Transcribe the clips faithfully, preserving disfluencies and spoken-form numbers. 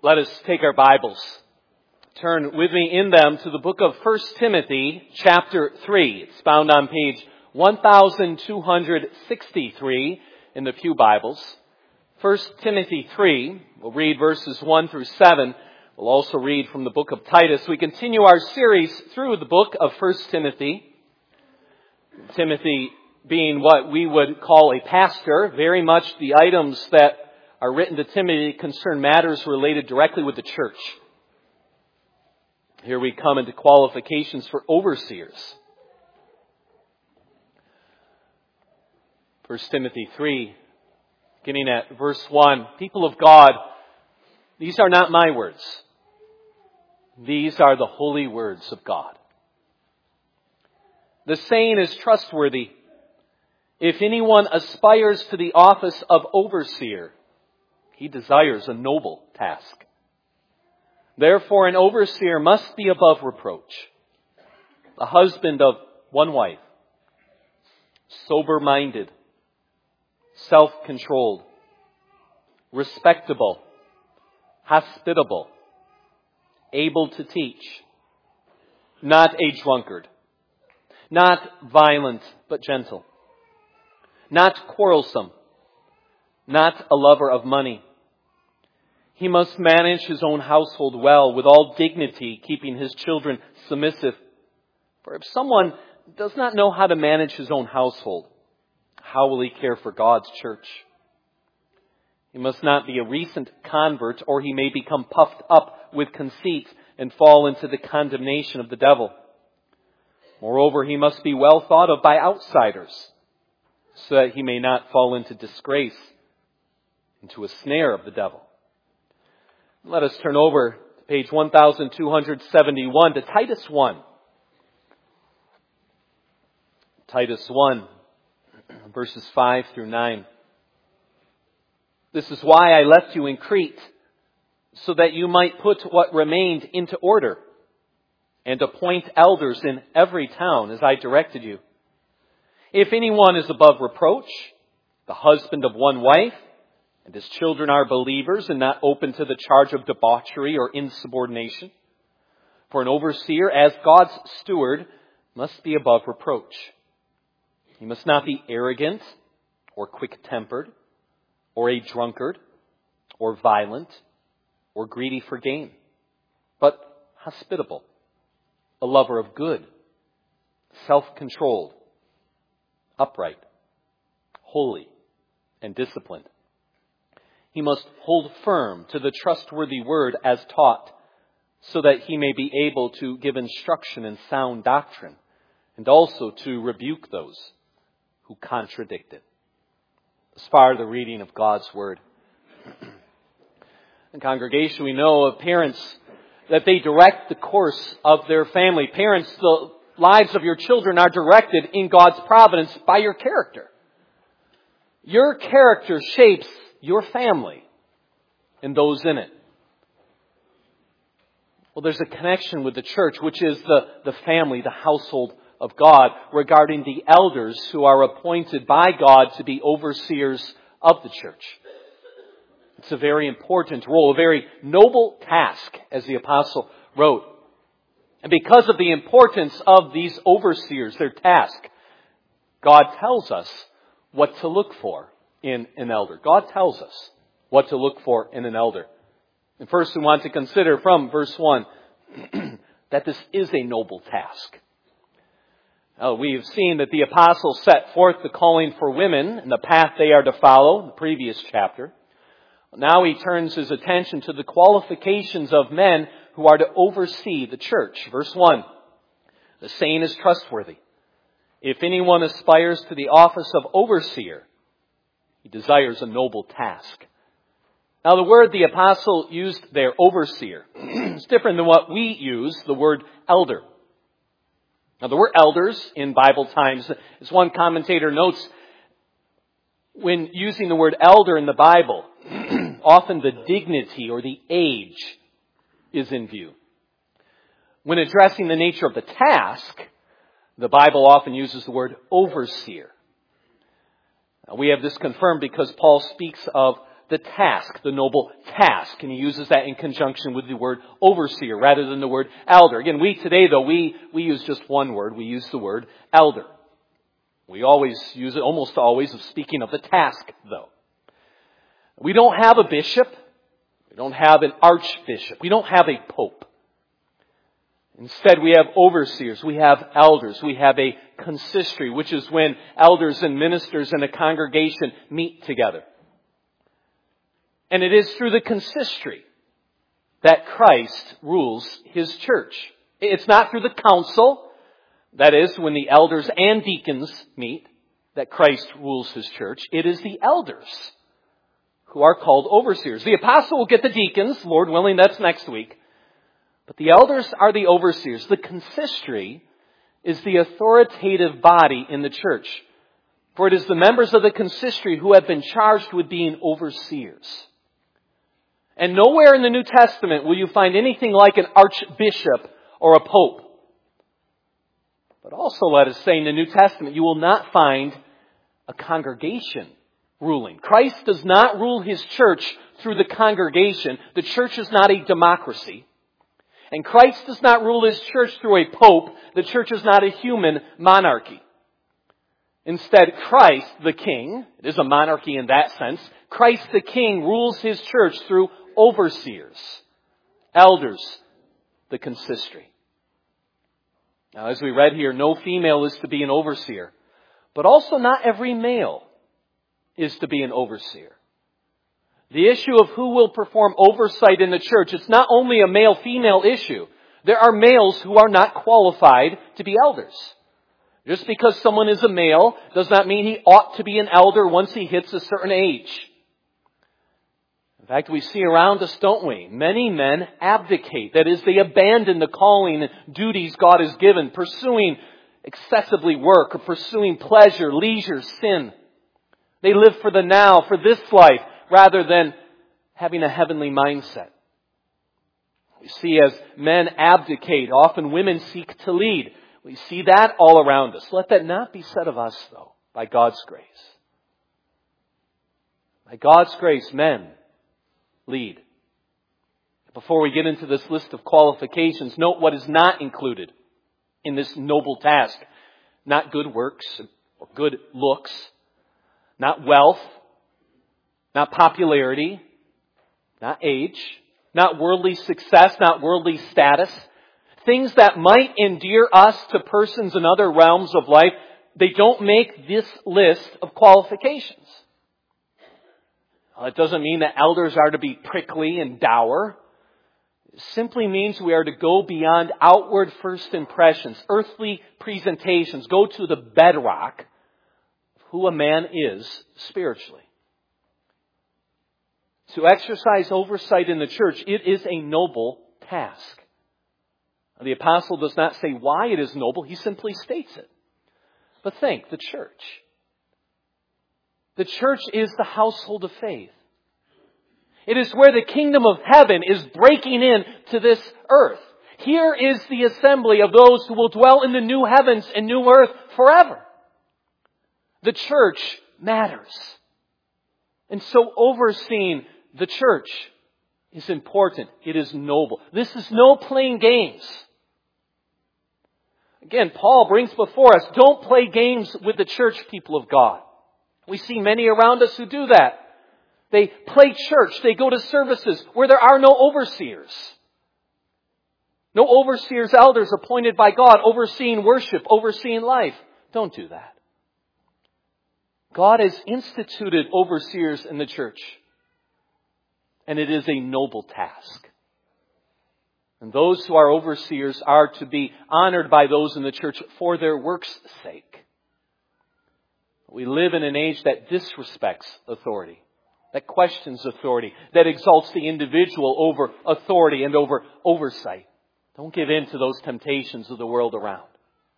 Let us take our Bibles. Turn with me in them to the book of First Timothy, chapter three. It's found on page one thousand two hundred sixty-three in the Pew Bibles. First Timothy three, we'll read verses one through seven. We'll also read from the book of Titus. We continue our series through the book of First Timothy. Timothy being what we would call a pastor, very much the items that are written to Timothy concern matters related directly with the church. Here we come into qualifications for overseers. First Timothy three, beginning at verse one. People of God, these are not my words. These are the holy words of God. The saying is trustworthy. If anyone aspires to the office of overseer, he desires a noble task. Therefore, an overseer must be above reproach, the husband of one wife, sober-minded, self-controlled, respectable, hospitable, able to teach, not a drunkard, not violent but gentle, not quarrelsome, not a lover of money. He must manage his own household well, with all dignity, keeping his children submissive. For if someone does not know how to manage his own household, how will he care for God's church? He must not be a recent convert, or he may become puffed up with conceit and fall into the condemnation of the devil. Moreover, he must be well thought of by outsiders, so that he may not fall into disgrace, into a snare of the devil. Let us turn over to page one thousand two hundred seventy-one to Titus one. Titus one, verses five through nine. This is why I left you in Crete, so that you might put what remained into order, and appoint elders in every town as I directed you. If anyone is above reproach, the husband of one wife, and his children are believers and not open to the charge of debauchery or insubordination. For an overseer, as God's steward, must be above reproach. He must not be arrogant or quick-tempered or a drunkard or violent or greedy for gain, but hospitable, a lover of good, self-controlled, upright, holy, and disciplined. He must hold firm to the trustworthy word as taught, so that he may be able to give instruction in sound doctrine, and also to rebuke those who contradict it. As far as the reading of God's word. In congregation, we know of parents that they direct the course of their family. Parents, the lives of your children are directed in God's providence by your character. Your character shapes your family and those in it. Well, there's a connection with the church, which is the, the family, the household of God, regarding the elders who are appointed by God to be overseers of the church. It's a very important role, a very noble task, as the apostle wrote. And because of the importance of these overseers, their task, God tells us what to look for in an elder. God tells us what to look for in an elder. And first we want to consider from verse one that this is a noble task. Uh, we have seen that the apostle set forth the calling for women and the path they are to follow in the previous chapter. Now he turns his attention to the qualifications of men who are to oversee the church. Verse one, the saying is trustworthy. If anyone aspires to the office of overseer, he desires a noble task. Now the word the apostle used there, overseer, is different than what we use, the word elder. Now the word elders in Bible times, as one commentator notes, when using the word elder in the Bible, often the dignity or the age is in view. When addressing the nature of the task, the Bible often uses the word overseer. We have this confirmed because Paul speaks of the task, the noble task. And he uses that in conjunction with the word overseer rather than the word elder. Again, we today, though, we, we use just one word. We use the word elder. We always use it, almost always, of speaking of the task, though. We don't have a bishop. We don't have an archbishop. We don't have a pope. Instead, we have overseers. We have elders. We have a consistory, which is when elders and ministers in a congregation meet together. And it is through the consistory that Christ rules His church. It's not through the council, that is, when the elders and deacons meet, that Christ rules His church. It is the elders who are called overseers. The apostle will get the deacons, Lord willing, that's next week. But the elders are the overseers. The consistory is the authoritative body in the church. For it is the members of the consistory who have been charged with being overseers. And nowhere in the New Testament will you find anything like an archbishop or a pope. But also, let us say, in the New Testament, you will not find a congregation ruling. Christ does not rule His church through the congregation. The church is not a democracy. And Christ does not rule His church through a pope. The church is not a human monarchy. Instead, Christ the King, it is a monarchy in that sense, Christ the King rules His church through overseers, elders, the consistory. Now, as we read here, no female is to be an overseer, but also not every male is to be an overseer. The issue of who will perform oversight in the church, it's not only a male-female issue. There are males who are not qualified to be elders. Just because someone is a male does not mean he ought to be an elder once he hits a certain age. In fact, we see around us, don't we? Many men abdicate. That is, they abandon the calling and duties God has given, pursuing excessively work or pursuing pleasure, leisure, sin. They live for the now, for this life, rather than having a heavenly mindset. We see as men abdicate, often women seek to lead. We see that all around us. Let that not be said of us, though, by God's grace. By God's grace, men lead. Before we get into this list of qualifications, note what is not included in this noble task. Not good works or good looks, not wealth, not popularity, not age, not worldly success, not worldly status. Things that might endear us to persons in other realms of life, they don't make this list of qualifications. Well, it doesn't mean that elders are to be prickly and dour. It simply means we are to go beyond outward first impressions, earthly presentations, go to the bedrock of who a man is spiritually. To exercise oversight in the church, it is a noble task. The apostle does not say why it is noble, he simply states it. But think, the church. The church is the household of faith. It is where the kingdom of heaven is breaking in to this earth. Here is the assembly of those who will dwell in the new heavens and new earth forever. The church matters. And so overseeing the church is important. It is noble. This is no playing games. Again, Paul brings before us, don't play games with the church, people of God. We see many around us who do that. They play church. They go to services where there are no overseers. No overseers, elders appointed by God, overseeing worship, overseeing life. Don't do that. God has instituted overseers in the church. And it is a noble task. And those who are overseers are to be honored by those in the church for their work's sake. We live in an age that disrespects authority, that questions authority, that exalts the individual over authority and over oversight. Don't give in to those temptations of the world around.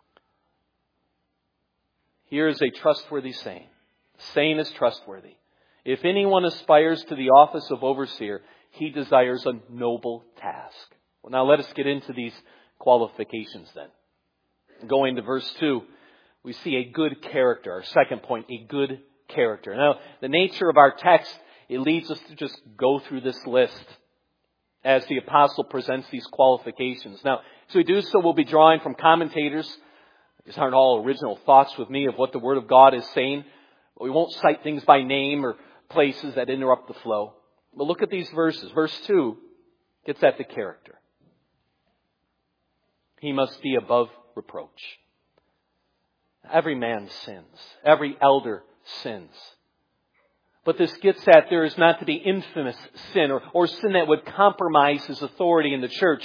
Here is a trustworthy saying. The saying is trustworthy. If anyone aspires to the office of overseer, he desires a noble task. Well, now let us get into these qualifications then. Going to verse two, we see a good character. Our second point, a good character. Now, the nature of our text it leads us to just go through this list as the apostle presents these qualifications. Now, as we do so, we'll be drawing from commentators. These aren't all original thoughts with me of what the Word of God is saying. We won't cite things by name or places that interrupt the flow. But look at these verses. Verse two gets at the character. He must be above reproach. Every man sins. Every elder sins. But this gets at there is not to be infamous sin or, or sin that would compromise his authority in the church.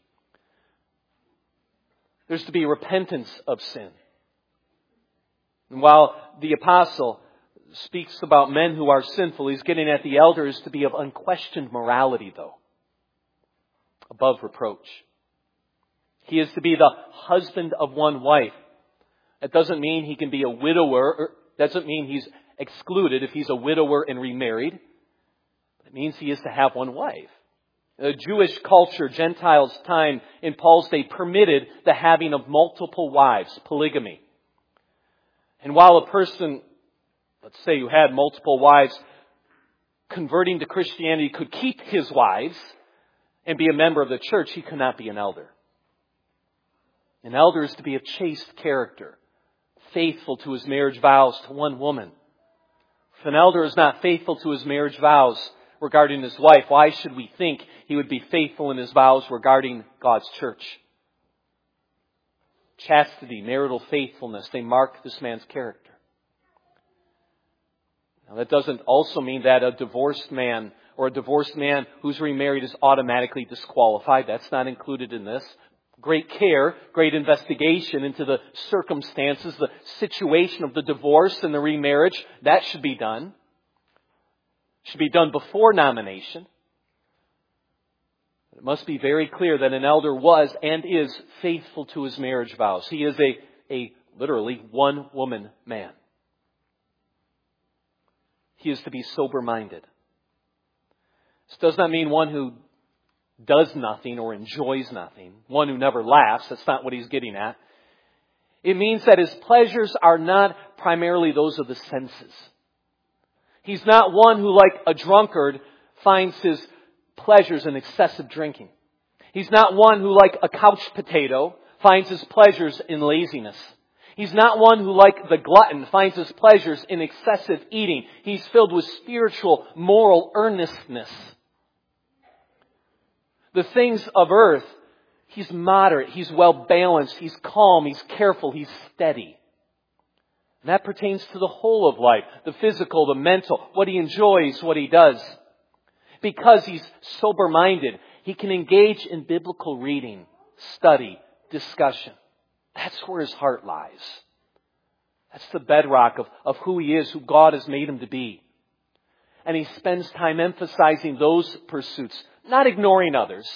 There's to be repentance of sin. And while the apostle speaks about men who are sinful, he's getting at the elders to be of unquestioned morality, though. Above reproach. He is to be the husband of one wife. That doesn't mean he can be a widower, or doesn't mean he's excluded if he's a widower and remarried. It means he is to have one wife. The Jewish culture, Gentiles' time in Paul's day permitted the having of multiple wives, polygamy. And while a person, let's say who had multiple wives, converting to Christianity could keep his wives and be a member of the church, he could not be an elder. An elder is to be of chaste character, faithful to his marriage vows to one woman. If an elder is not faithful to his marriage vows regarding his wife, why should we think he would be faithful in his vows regarding God's church? Chastity, marital faithfulness, they mark this man's character. Now, that doesn't also mean that a divorced man or a divorced man who's remarried is automatically disqualified. That's not included in this. Great care, great investigation into the circumstances, the situation of the divorce and the remarriage, that should be done. It should be done before nomination. It must be very clear that an elder was and is faithful to his marriage vows. He is a, a literally one-woman man. He is to be sober-minded. This does not mean one who does nothing or enjoys nothing. One who never laughs. That's not what he's getting at. It means that his pleasures are not primarily those of the senses. He's not one who, like a drunkard, finds his pleasures in excessive drinking. He's not one who, like a couch potato, finds his pleasures in laziness. He's not one who, like the glutton, finds his pleasures in excessive eating. He's filled with spiritual, moral earnestness. The things of earth, he's moderate, he's well balanced, he's calm, he's careful, he's steady. And that pertains to the whole of life, the physical, the mental, what he enjoys, what he does. Because he's sober-minded, he can engage in biblical reading, study, discussion. That's where his heart lies. That's the bedrock of, of who he is, who God has made him to be. And he spends time emphasizing those pursuits, not ignoring others.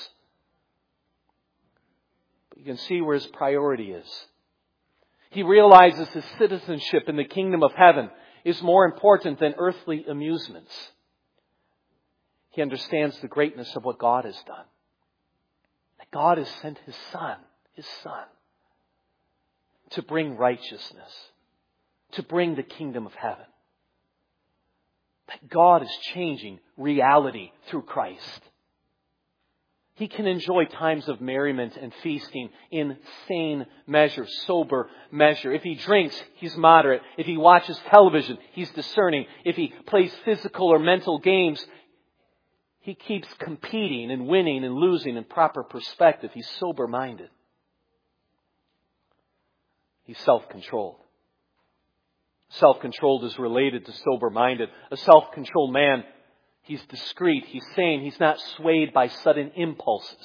But you can see where his priority is. He realizes his citizenship in the kingdom of heaven is more important than earthly amusements. He understands the greatness of what God has done. That God has sent His Son, His Son, to bring righteousness, to bring the kingdom of heaven. That God is changing reality through Christ. He can enjoy times of merriment and feasting in sane measure, sober measure. If he drinks, he's moderate. If he watches television, he's discerning. If he plays physical or mental games, he keeps competing and winning and losing in proper perspective. He's sober-minded. He's self-controlled. Self-controlled is related to sober-minded. A self-controlled man, he's discreet, he's sane, he's not swayed by sudden impulses.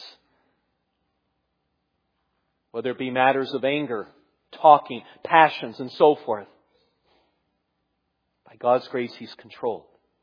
Whether it be matters of anger, talking, passions, and so forth. By God's grace, he's controlled.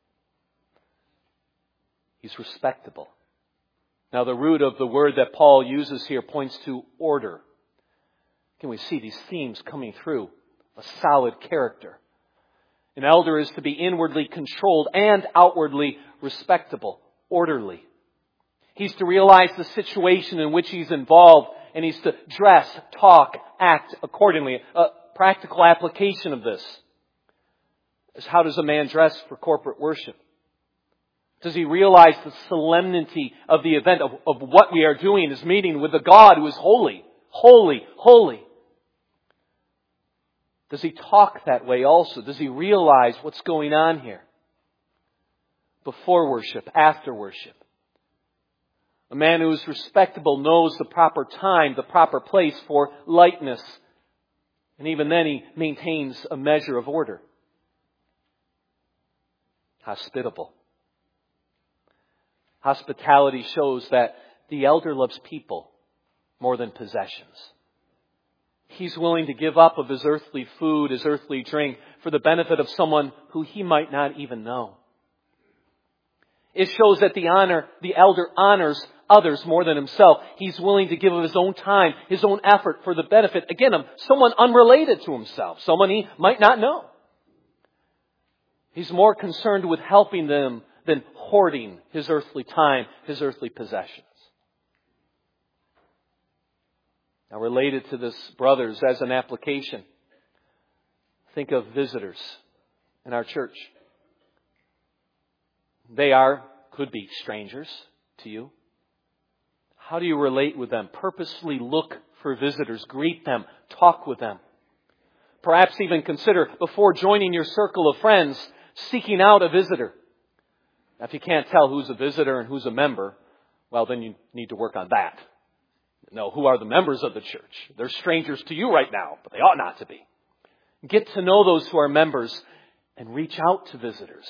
He's respectable. Now, the root of the word that Paul uses here points to order. Can we see these themes coming through? A solid character. An elder is to be inwardly controlled and outwardly respectable, orderly. He's to realize the situation in which he's involved, and he's to dress, talk, act accordingly. A practical application of this is, how does a man dress for corporate worship? Does he realize the solemnity of the event, of, of what we are doing, is meeting with the God who is holy, holy, holy? Does he talk that way also? Does he realize what's going on here? Before worship, after worship. A man who is respectable knows the proper time, the proper place for lightness. And even then he maintains a measure of order. Hospitable. Hospitality shows that the elder loves people more than possessions. He's willing to give up of his earthly food, his earthly drink, for the benefit of someone who he might not even know. It shows that the honor, the elder honors others more than himself. He's willing to give of his own time, his own effort for the benefit, again, of someone unrelated to himself, someone he might not know. He's more concerned with helping them than hoarding his earthly time, his earthly possessions. Now, related to this, brothers, as an application, think of visitors in our church. They are, could be strangers to you. How do you relate with them? Purposely look for visitors. Greet them. Talk with them. Perhaps even consider, before joining your circle of friends, seeking out a visitor. Now, if you can't tell who's a visitor and who's a member, well, then you need to work on that. Know who are the members of the church. They're strangers to you right now, but they ought not to be. Get to know those who are members and reach out to visitors.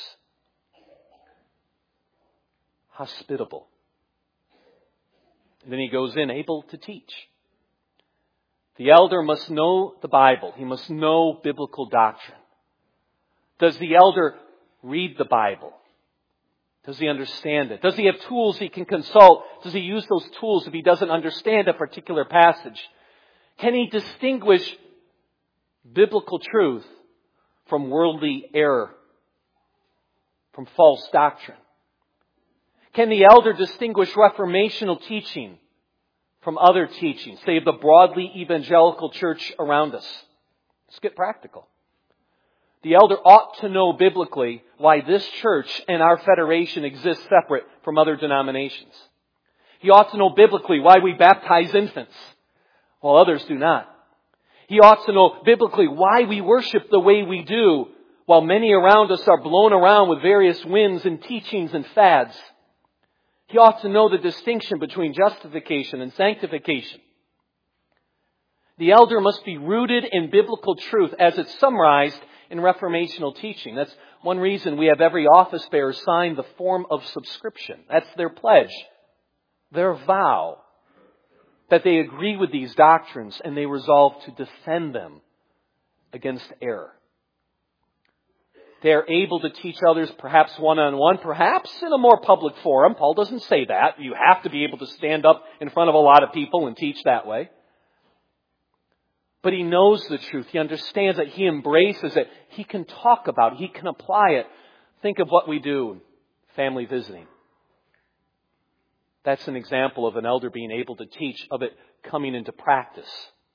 Hospitable. And then he goes in, able to teach. The elder must know the Bible. He must know biblical doctrine. Does the elder read the Bible? Does he understand it? Does he have tools he can consult? Does he use those tools if he doesn't understand a particular passage? Can he distinguish biblical truth from worldly error, from false doctrine? Can the elder distinguish reformational teaching from other teachings, say of the broadly evangelical church around us? Let's get practical. The elder ought to know biblically why this church and our federation exist separate from other denominations. He ought to know biblically why we baptize infants, while others do not. He ought to know biblically why we worship the way we do, while many around us are blown around with various winds and teachings and fads. He ought to know the distinction between justification and sanctification. The elder must be rooted in biblical truth as it's summarized in reformational teaching. That's one reason we have every office bearer sign the form of subscription. That's their pledge, their vow, that they agree with these doctrines and they resolve to defend them against error. They are able to teach others, perhaps one-on-one, perhaps in a more public forum. Paul doesn't say that. You have to be able to stand up in front of a lot of people and teach that way. But he knows the truth. He understands it. He embraces it. He can talk about it. He can apply it. Think of what we do, family visiting. That's an example of an elder being able to teach, of it coming into practice.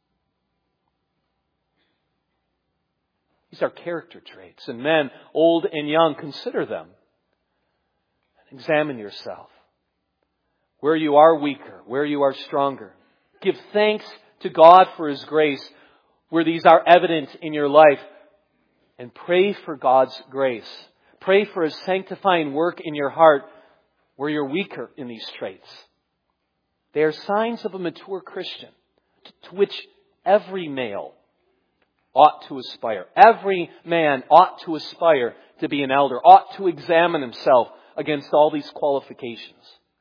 These are character traits. And men, old and young, consider them. Examine yourself. Where you are weaker, where you are stronger. Give thanks to God for His grace where these are evident in your life. And pray for God's grace. Pray for His sanctifying work in your heart where you're weaker in these traits. They are signs of a mature Christian to which every male ought to aspire. Every man ought to aspire to be an elder, ought to examine himself against all these qualifications.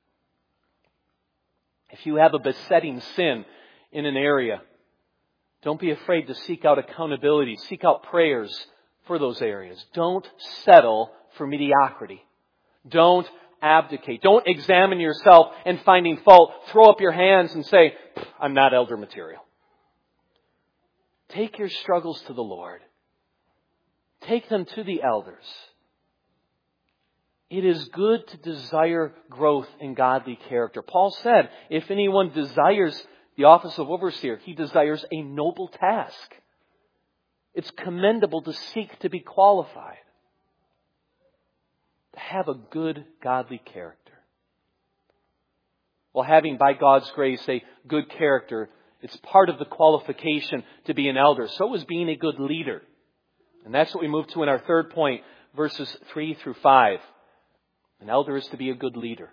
If you have a besetting sin in an area, don't be afraid to seek out accountability. Seek out prayers for those areas. Don't settle for mediocrity. Don't abdicate. Don't examine yourself and finding fault, throw up your hands and say, I'm not elder material. Take your struggles to the Lord. Take them to the elders. It is good to desire growth in godly character. Paul said, if anyone desires the office of overseer, he desires a noble task. It's commendable to seek to be qualified. to have a good, godly character. Well, having, by God's grace, a good character, it's part of the qualification to be an elder. So is being a good leader. And that's what we move to in our third point, verses three through five. An elder is to be a good leader.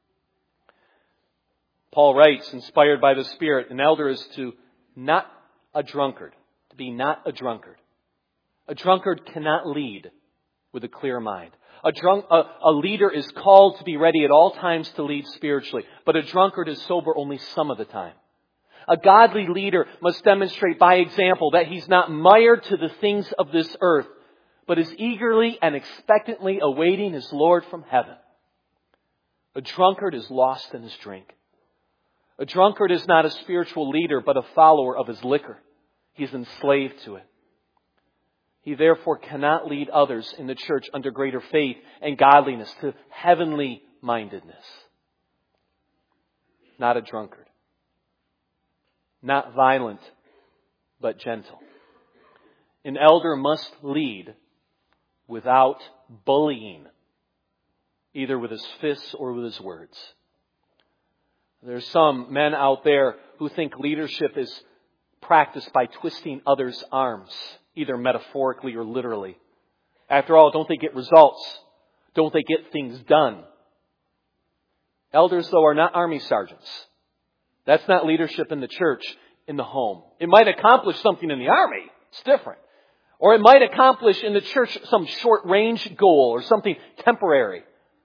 Paul writes, inspired by the Spirit, an elder is to not a drunkard, to be not a drunkard. A drunkard cannot lead with a clear mind. A, drunk, a, a leader is called to be ready at all times to lead spiritually, but a drunkard is sober only some of the time. A godly leader must demonstrate by example that he's not mired to the things of this earth, but is eagerly and expectantly awaiting his Lord from heaven. A drunkard is lost in his drink. A drunkard is not a spiritual leader, but a follower of his liquor. He's enslaved to it. He therefore cannot lead others in the church under greater faith and godliness to heavenly mindedness. Not a drunkard. Not violent, but gentle. An elder must lead without bullying, either with his fists or with his words. There's some men out there who think leadership is practiced by twisting others' arms, either metaphorically or literally. After all, don't they get results? Don't they get things done? Elders, though, are not army sergeants. That's not leadership in the church, in the home. It might accomplish something in the army. It's different. Or it might accomplish in the church some short-range goal or something temporary.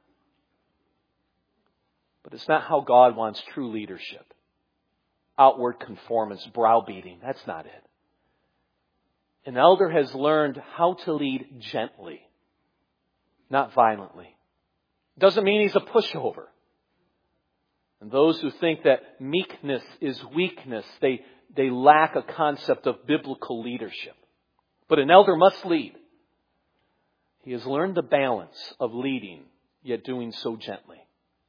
But it's not how God wants true leadership. Outward conformance, browbeating. That's not it. An elder has learned how to lead gently, not violently. Doesn't mean he's a pushover. And those who think that meekness is weakness, they, they lack a concept of biblical leadership. But an elder must lead. He has learned the balance of leading, yet doing so gently.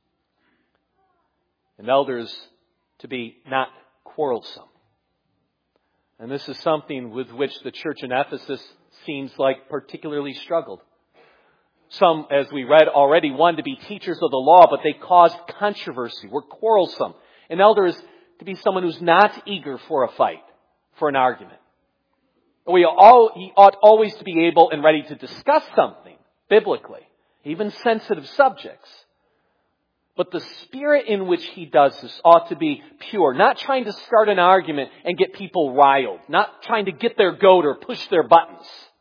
An elder is to be not quarrelsome. And this is something with which the church in Ephesus seems like particularly struggled. Some, as we read already, wanted to be teachers of the law, but they caused controversy, were quarrelsome. An elder is to be someone who's not eager for a fight, for an argument. We all, he ought always to be able and ready to discuss something, biblically, even sensitive subjects. But the spirit in which he does this ought to be pure. Not trying to start an argument and get people riled. Not trying to get their goat or push their buttons.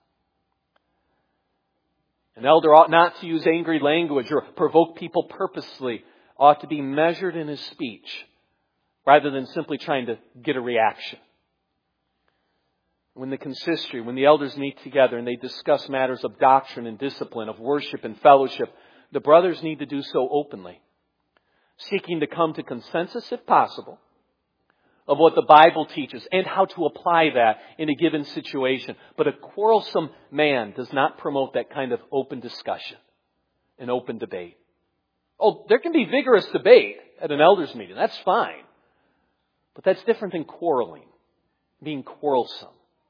An elder ought not to use angry language or provoke people purposely. Ought to be measured in his speech rather than simply trying to get a reaction. When the consistory, when the elders meet together and they discuss matters of doctrine and discipline, of worship and fellowship, the brothers need to do so openly, seeking to come to consensus, if possible, of what the Bible teaches and how to apply that in a given situation. But a quarrelsome man does not promote that kind of open discussion, an open debate. Oh, there can be vigorous debate at an elders meeting. That's fine. But that's different than quarreling, being quarrelsome.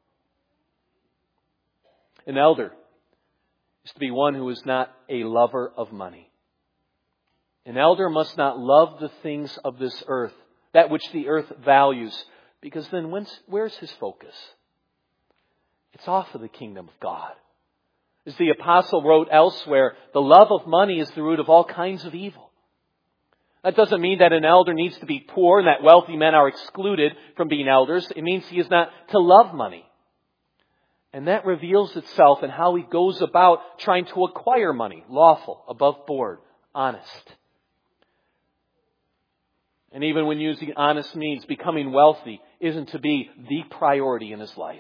An elder is to be one who is not a lover of money. An elder must not love the things of this earth, that which the earth values, because then when's, where's his focus? It's off of the kingdom of God. As the apostle wrote elsewhere, the love of money is the root of all kinds of evil. That doesn't mean that an elder needs to be poor and that wealthy men are excluded from being elders. It means he is not to love money. And that reveals itself in how he goes about trying to acquire money, lawful, above board, honest. And even when using honest means, becoming wealthy isn't to be the priority in his life.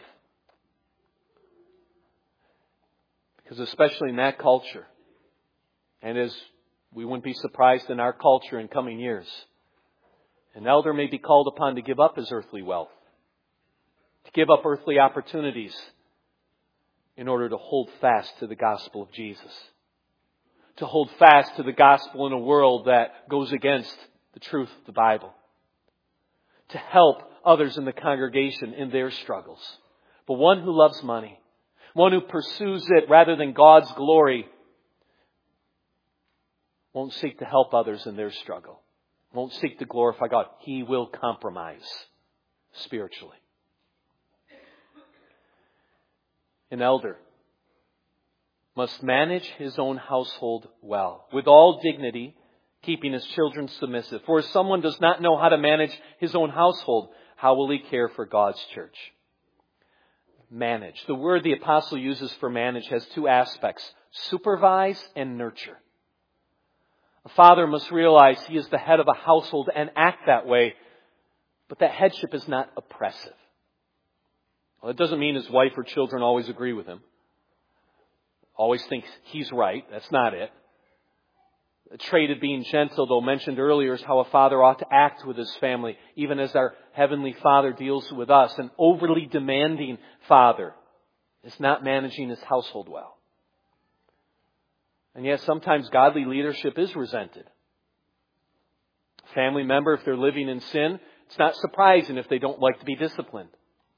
Because especially in that culture, and as we wouldn't be surprised in our culture in coming years, an elder may be called upon to give up his earthly wealth, to give up earthly opportunities in order to hold fast to the gospel of Jesus. To hold fast to the gospel in a world that goes against the truth of the Bible. To help others in the congregation in their struggles. But one who loves money, one who pursues it rather than God's glory, won't seek to help others in their struggle, won't seek to glorify God, he will compromise spiritually. An elder must manage his own household well, with all dignity, keeping his children submissive. For if someone does not know how to manage his own household, how will he care for God's church? Manage. The word the apostle uses for manage has two aspects: supervise and nurture. A father must realize he is the head of a household and act that way, but that headship is not oppressive. Well, it doesn't mean his wife or children always agree with him, always think he's right. That's not it. The trait of being gentle, though mentioned earlier, is how a father ought to act with his family, even as our Heavenly Father deals with us. An overly demanding father is not managing his household well. And yet sometimes godly leadership is resented. A family member, if they're living in sin, it's not surprising if they don't like to be disciplined.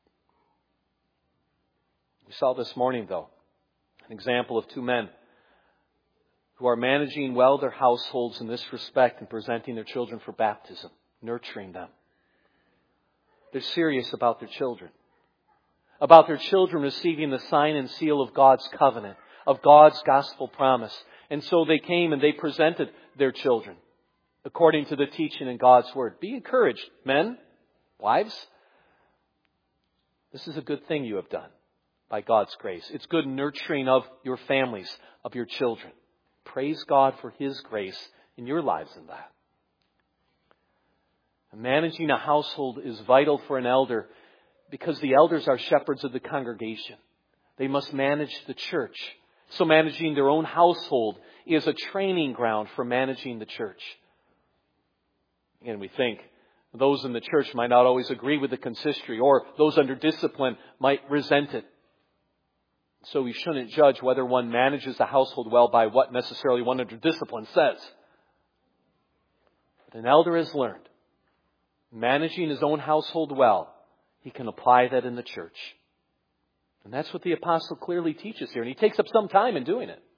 We saw this morning, though, an example of two men who are managing well their households in this respect and presenting their children for baptism, nurturing them. They're serious about their children, about their children receiving the sign and seal of God's covenant, of God's gospel promise. And so they came and they presented their children according to the teaching in God's word. Be encouraged, men, wives. This is a good thing you have done by God's grace. It's good nurturing of your families, of your children. Praise God for His grace in your lives in that. Managing a household is vital for an elder because the elders are shepherds of the congregation. They must manage the church. So managing their own household is a training ground for managing the church. And we think those in the church might not always agree with the consistory, or those under discipline might resent it. So we shouldn't judge whether one manages a household well by what necessarily one under discipline says. But an elder has learned, managing his own household well, he can apply that in the church. And that's what the apostle clearly teaches here. And he takes up some time in doing it.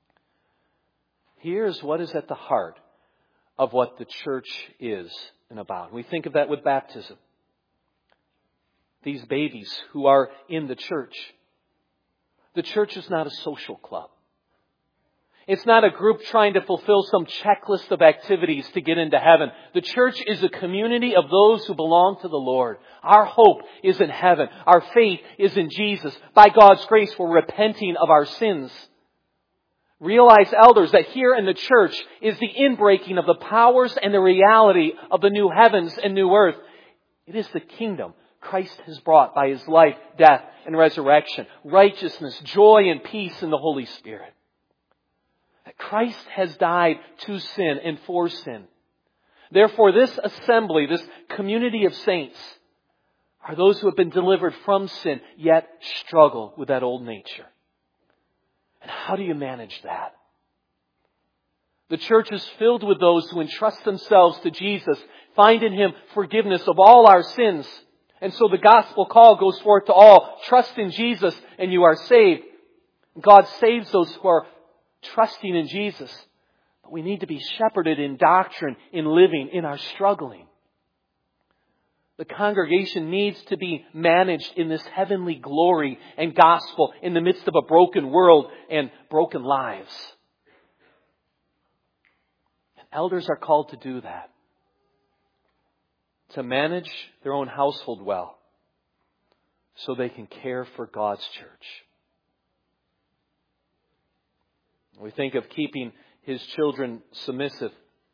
Here's what is at the heart of what the church is and about. We think of that with baptism. These babies who are in the church. The church is not a social club. It's not a group trying to fulfill some checklist of activities to get into heaven. The church is a community of those who belong to the Lord. Our hope is in heaven. Our faith is in Jesus. By God's grace, we're repenting of our sins. Realize, elders, that here in the church is the inbreaking of the powers and the reality of the new heavens and new earth. It is the kingdom Christ has brought by His life, death, and resurrection. Righteousness, joy, and peace in the Holy Spirit. That Christ has died to sin and for sin. Therefore, this assembly, this community of saints, are those who have been delivered from sin, yet struggle with that old nature. And how do you manage that? The church is filled with those who entrust themselves to Jesus, find in Him forgiveness of all our sins. And so the gospel call goes forth to all. Trust in Jesus and you are saved. God saves those who are trusting in Jesus. But we need to be shepherded in doctrine, in living, in our struggling. The congregation needs to be managed in this heavenly glory and gospel in the midst of a broken world and broken lives. And elders are called to do that. To manage their own household well so they can care for God's church. We think of keeping his children submissive.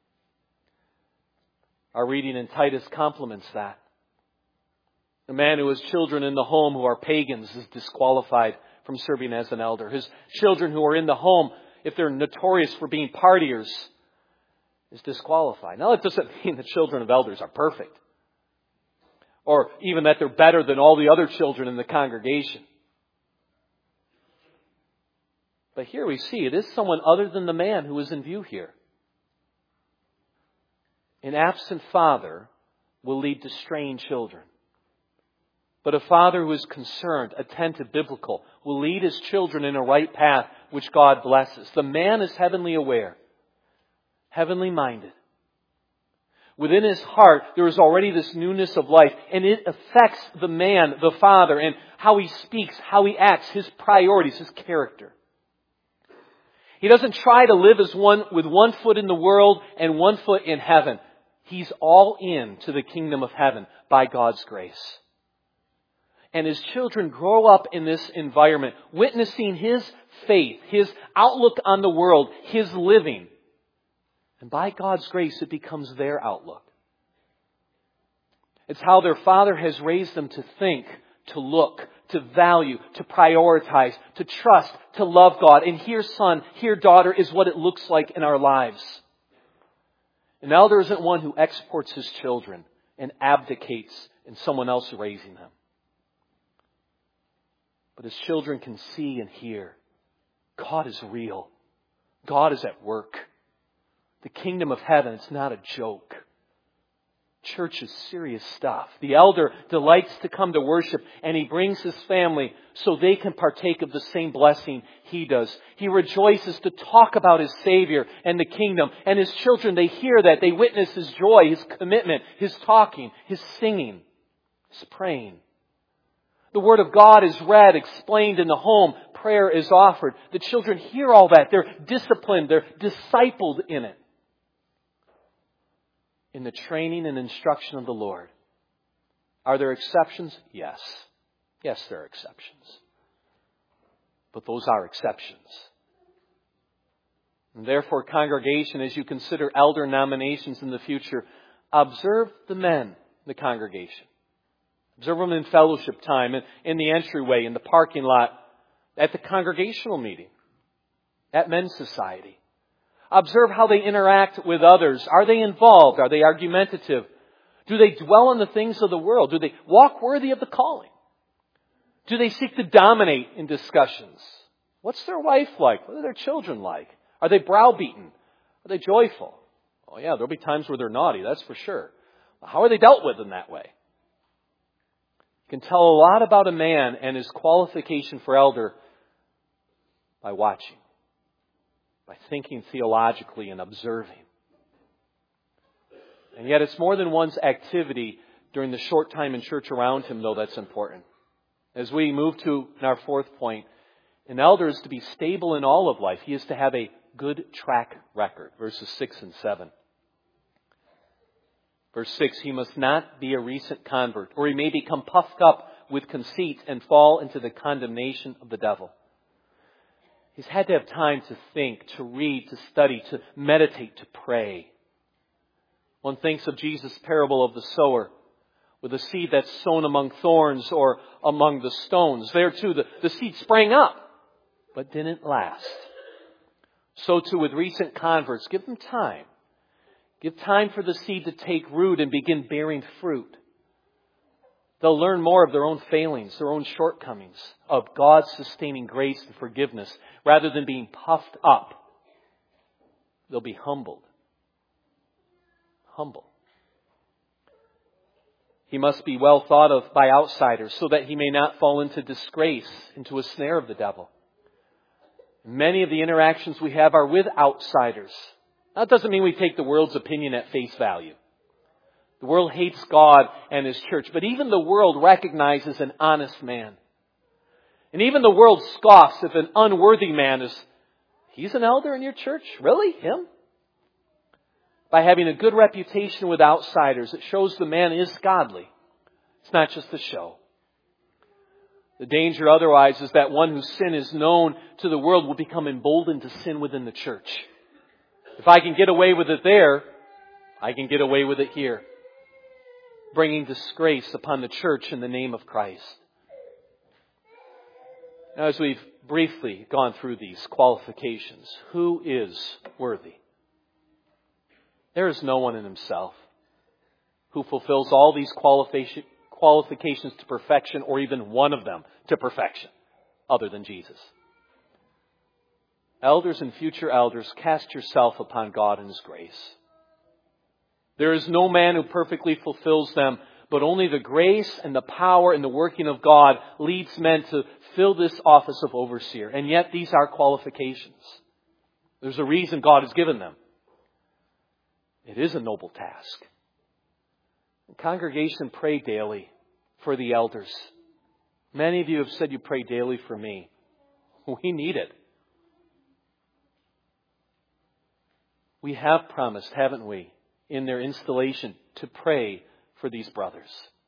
Our reading in Titus complements that. A man who has children in the home who are pagans is disqualified from serving as an elder. His children who are in the home, if they're notorious for being partiers, is disqualified. Now, that doesn't mean the children of elders are perfect, or even that they're better than all the other children in the congregation. But here we see it is someone other than the man who is in view here. An absent father will lead to straying children. But a father who is concerned, attentive, biblical, will lead his children in a right path which God blesses. The man is heavenly aware. heavenly minded. Within his heart, there is already this newness of life, and it affects the man, the father, and how he speaks, how he acts, his priorities, his character. He doesn't try to live as one with one foot in the world and one foot in heaven. He's all in to the kingdom of heaven by God's grace. And his children grow up in this environment, witnessing his faith, his outlook on the world, his living. And by God's grace, it becomes their outlook. It's how their father has raised them to think, to look, to value, to prioritize, to trust, to love God. And here, son, here, daughter, is what it looks like in our lives. An elder isn't one who exports his children and abdicates in someone else raising them. But his children can see and hear, God is real. God is at work. The kingdom of heaven, it's not a joke. Church is serious stuff. The elder delights to come to worship, and he brings his family so they can partake of the same blessing he does. He rejoices to talk about his Savior and the kingdom. And his children, they hear that. They witness his joy, his commitment, his talking, his singing, his praying. The Word of God is read, explained in the home. Prayer is offered. The children hear all that. They're disciplined. They're discipled in it. In the training and instruction of the Lord. Are there exceptions? Yes. Yes, there are exceptions. But those are exceptions. And therefore, congregation, as you consider elder nominations in the future, observe the men in the congregation. Observe them in fellowship time, in, in the entryway, in the parking lot, at the congregational meeting, at men's society. Observe how they interact with others. Are they involved? Are they argumentative? Do they dwell on the things of the world? Do they walk worthy of the calling? Do they seek to dominate in discussions? What's their wife like? What are their children like? Are they browbeaten? Are they joyful? Oh yeah, there'll be times where they're naughty, that's for sure. How are they dealt with in that way? You can tell a lot about a man and his qualification for elder by watching, by thinking theologically and observing. And yet it's more than one's activity during the short time in church around him, though, that's important. As we move to our fourth point, an elder is to be stable in all of life. He is to have a good track record, verses six and seven. Verse six, he must not be a recent convert, or he may become puffed up with conceit and fall into the condemnation of the devil. He's had to have time to think, to read, to study, to meditate, to pray. One thinks of Jesus' parable of the sower, with a seed that's sown among thorns or among the stones. There too, the, the seed sprang up, but didn't last. So too with recent converts, give them time. Give time for the seed to take root and begin bearing fruit. They'll learn more of their own failings, their own shortcomings, of God's sustaining grace and forgiveness, rather than being puffed up. They'll be humbled. Humble. He must be well thought of by outsiders so that he may not fall into disgrace, into a snare of the devil. Many of the interactions we have are with outsiders. That doesn't mean we take the world's opinion at face value. The world hates God and His church, but even the world recognizes an honest man. And even the world scoffs if an unworthy man is, he's an elder in your church? Really? Him? By having a good reputation with outsiders, it shows the man is godly. It's not just a show. The danger otherwise is that one whose sin is known to the world will become emboldened to sin within the church. If I can get away with it there, I can get away with it here. Bringing disgrace upon the church in the name of Christ. Now, as we've briefly gone through these qualifications, who is worthy? There is no one in himself who fulfills all these qualifications qualifications to perfection, or even one of them to perfection, other than Jesus. Elders and future elders, cast yourself upon God and His grace. There is no man who perfectly fulfills them, but only the grace and the power and the working of God leads men to fill this office of overseer. And yet these are qualifications. There's a reason God has given them. It is a noble task. Congregation, pray daily for the elders. Many of you have said you pray daily for me. We need it. We have promised, haven't we, in their installation to pray for these brothers.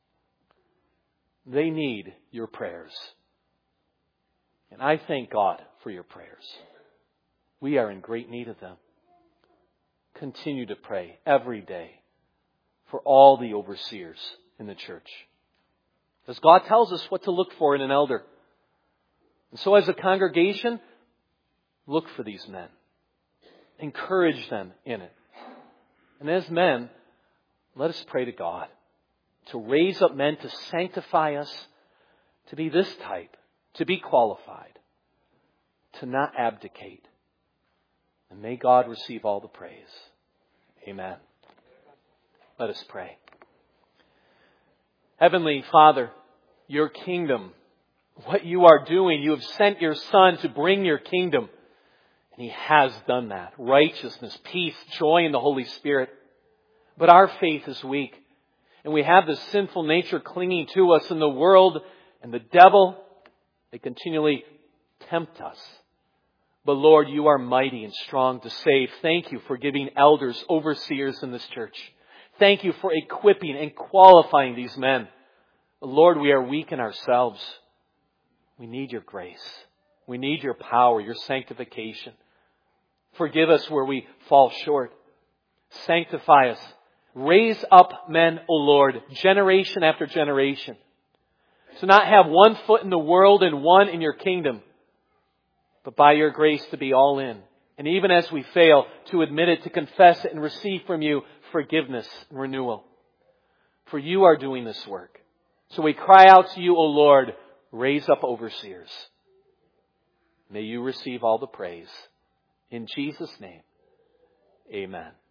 They need your prayers. And I thank God for your prayers. We are in great need of them. Continue to pray every day for all the overseers in the church. Because God tells us what to look for in an elder. And so as a congregation, look for these men. Encourage them in it. And as men, let us pray to God to raise up men to sanctify us, to be this type, to be qualified, to not abdicate. And may God receive all the praise. Amen. Let us pray. Heavenly Father, your kingdom, what you are doing, you have sent your Son to bring your kingdom. And He has done that. Righteousness, peace, joy in the Holy Spirit. But our faith is weak. And we have this sinful nature clinging to us in the world and the devil. They continually tempt us. But Lord, you are mighty and strong to save. Thank you for giving elders, overseers in this church. Thank you for equipping and qualifying these men. But Lord, we are weak in ourselves. We need your grace. We need your power, your sanctification. Forgive us where we fall short. Sanctify us. Raise up men, O Lord, generation after generation. To not have one foot in the world and one in your kingdom, but by your grace to be all in. And even as we fail, to admit it, to confess it, and receive from you forgiveness and renewal. For you are doing this work. So we cry out to you, O Lord, raise up overseers. May you receive all the praise. In Jesus' name, amen.